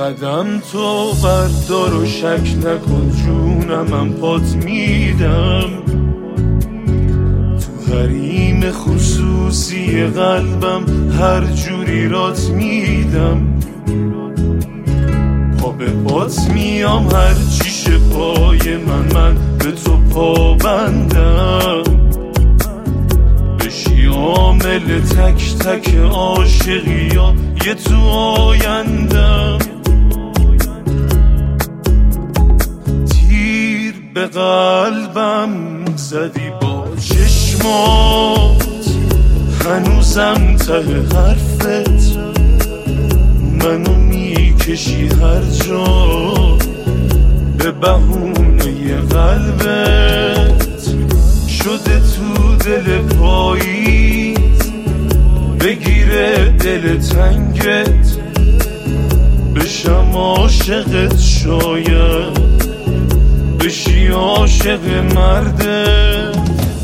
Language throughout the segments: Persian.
قدم تو بردار و شک نکن جونمم پات میدم، تو حریم خصوصی قلبم هر جوری رات میدم. پا به پات میام هر چیش پای من به تو پابندم، بشی عامل تک تک عاشقی یا یه تو آیندم. تیر به قلبم زدی با چشمات، هنوزم ته حرفت منو میکشی هر جا، به بهونه قلبت شده تو دل پاییت، بگیره دل تنگت بشم عاشقت، شاید بشی عاشق مرده.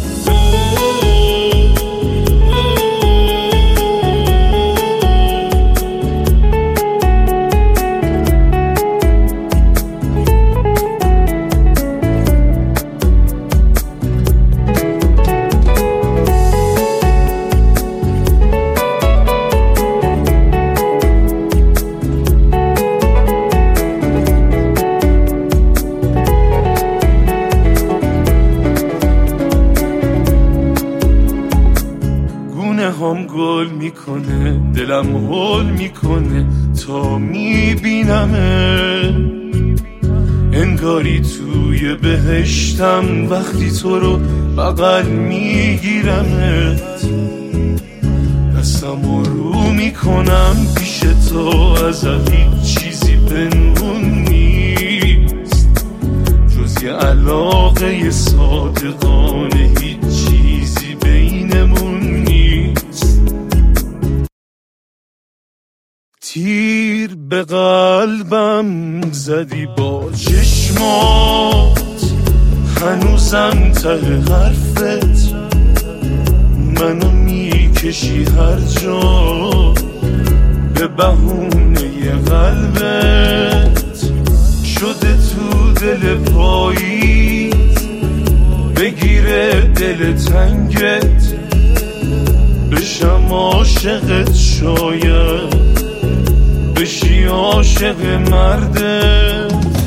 هم گل میکنه دلم هول میکنه تا میبینمه، انگاری توی بهشتم وقتی تو رو بغل میگیرمت. دستم رو میکنم پیش تو ازت هیچ چیزی پنهون نیست، جز یه علاقه صادقانه، هیچ چیزی بینمون نیست. تیر به قلبم زدی با چشمات، هنوزم ته حرفت منو میکشی هر جا، به بهونه قلبت شده تو دل پاییت، بگیره دل تنگت بشم عاشقت، شاید بشی عاشق مرده.